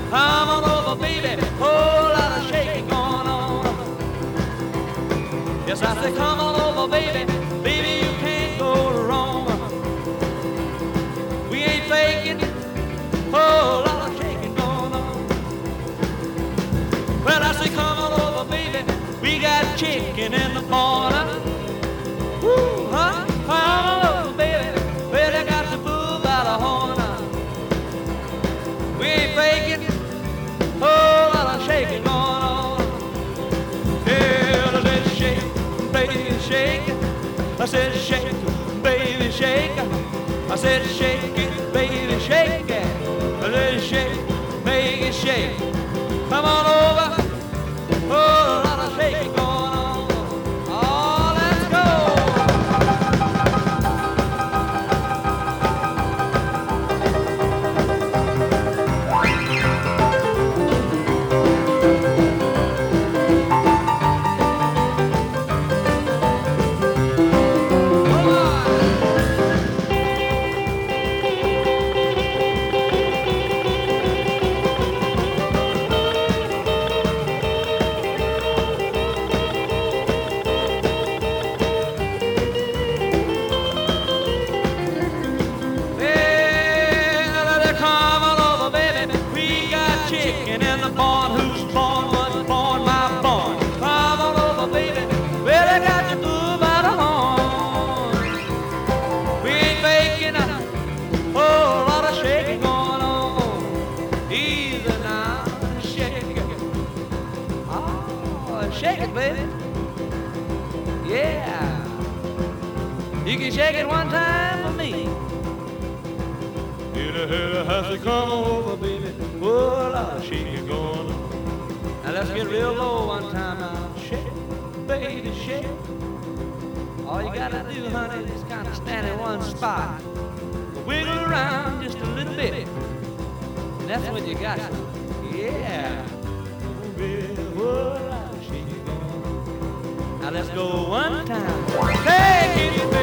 Come on over, baby, whole lot of shaking going on. Yes, I say, come on over, baby, baby, you can't go wrong. We ain't faking, whole lot of shaking going on. Well, I say, come on over, baby, we got chicken in the corner. Woo, huh? Come on over, baby, well, I got the bull by the horn. We ain't faking, whole lot of shaking going on. Yeah, I said shake, baby, shake. I said shake, baby, shake. I said shake it, baby, shake it. I said shake, make it shake. Come on over, whole lot of shaking going on. Oh, let's go. Chicken in the barn, who's born, was born, my born. Come on over, baby, well, I got you through by the horn. We ain't making a whole lot of shaking going on. Easy now, shake it. Oh, shake it, baby. Yeah. You can shake it one time for me. Has to come over, baby. Oh, Lord, shake it going on. Now let's get real low one time now. Shake, baby, shake. All you gotta do, honey, is kind of stand in one spot. Wiggle around just a little bit. And that's what you got. Yeah. Oh, baby, oh, Lord, shake it going on. Now let's go one time. Take it, baby.